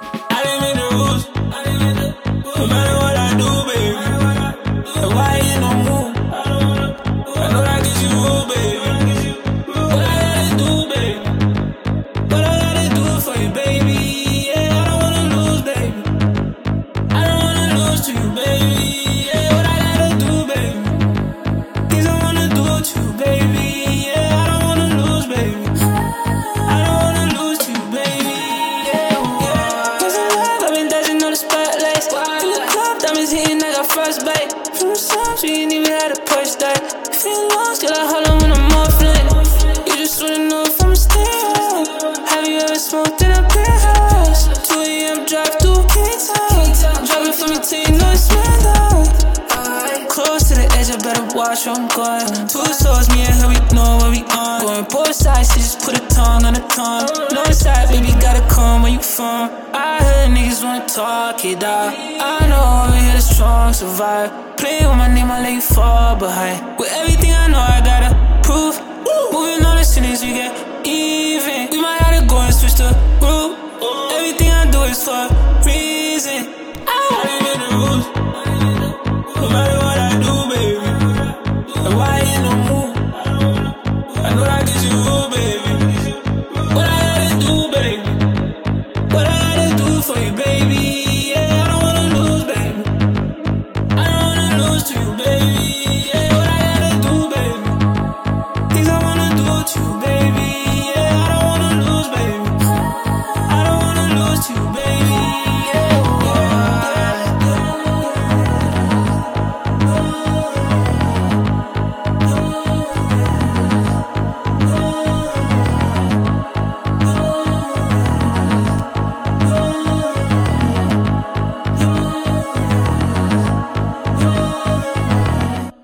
I didn't make the rules. No matter what I do, baby. And why you no move? I know that gives you rule, baby. What I gotta do, baby? What I gotta do for you, baby? Yeah, I don't wanna lose, baby. I don't wanna lose to you, baby. Yeah, what I gotta do, baby? Things I wanna do to you, baby. Yeah, I don't wanna lose, baby. I don't wanna lose to you, baby. Yeah, yeah. Cause in love, I've been dodging on the spotlights. In the club, diamonds hitting like a frostbite. From the songs, we ain't even had to push that. Feel lost, till I hold on when I'm offline. You just wanna know if I'm still. Have you ever smoked in a penthouse? 2 AM drive through K-Town. Driving for me till you know it's window. Close to the edge, I better watch where I'm going. Two souls, me and her, we know where we on. Going both sides, she just put a tongue on the tongue. No side, baby, gotta come where you from. I heard niggas wanna talk it out. I know over here the strong survive. Play with my name, I let you fall behind. With everything I know, I gotta prove. Moving on as soon as we get even. We might have to go and switch the route. Everything I do is for